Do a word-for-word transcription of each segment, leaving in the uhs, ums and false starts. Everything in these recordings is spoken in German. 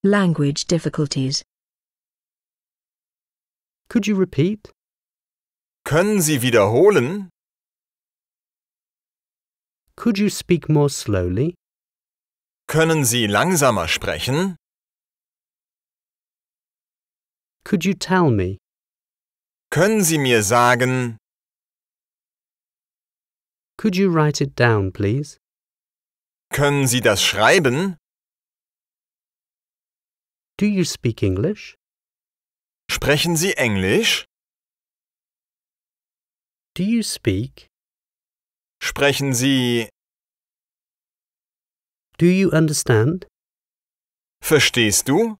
Language difficulties. Could you repeat? Können Sie wiederholen? Could you speak more slowly? Können Sie langsamer sprechen? Could you tell me? Können Sie mir sagen? Could you write it down, please? Können Sie das schreiben? Do you speak English? Sprechen Sie Englisch? Do you speak? Sprechen Sie? Do you understand? Verstehst du?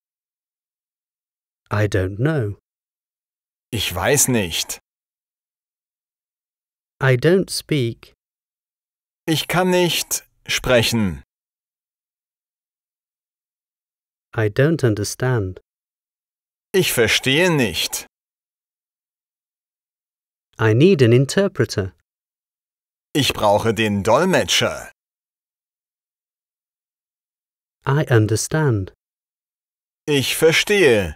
I don't know. Ich weiß nicht. I don't speak. Ich kann nicht sprechen. I don't understand. Ich verstehe nicht. I need an interpreter. Ich brauche den Dolmetscher. I understand. Ich verstehe.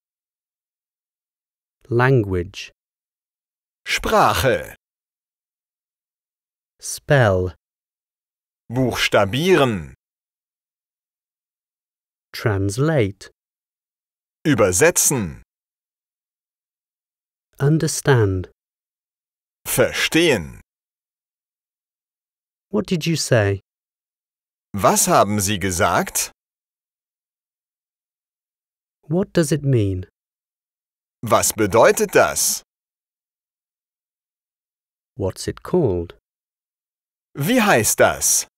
Language. Sprache. Spell. Buchstabieren. Translate. Übersetzen. Understand. Verstehen. What did you say? Was haben Sie gesagt? What does it mean? Was bedeutet das? What's it called? Wie heißt das?